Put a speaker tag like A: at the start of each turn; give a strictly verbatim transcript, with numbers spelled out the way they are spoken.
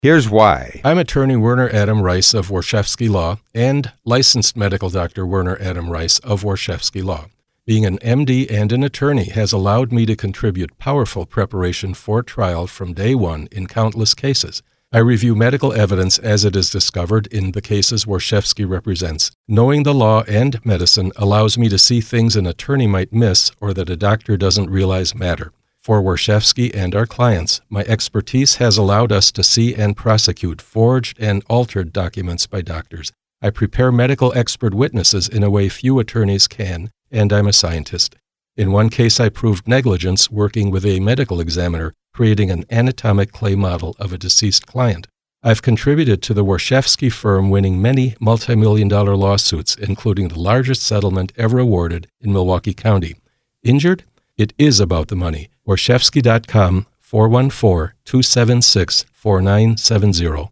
A: Here's why.
B: I'm attorney Werner Adam Rice of Warshevsky Law and licensed medical doctor Werner Adam Rice of Warshevsky Law. Being an M D and an attorney has allowed me to contribute powerful preparation for trial from day one in countless cases. I review medical evidence as it is discovered in the cases Warshevsky represents. Knowing the law and medicine allows me to see things an attorney might miss or that a doctor doesn't realize matter. For Warshevsky and our clients, my expertise has allowed us to see and prosecute forged and altered documents by doctors. I prepare medical expert witnesses in a way few attorneys can, and I'm a scientist. In one case, I proved negligence working with a medical examiner, creating an anatomic clay model of a deceased client. I've contributed to the Warshevsky firm winning many multi-million dollar lawsuits, including the largest settlement ever awarded in Milwaukee County. Injured? It is about the money. Warshevsky dot com, four one four, two seven six, four nine seven zero.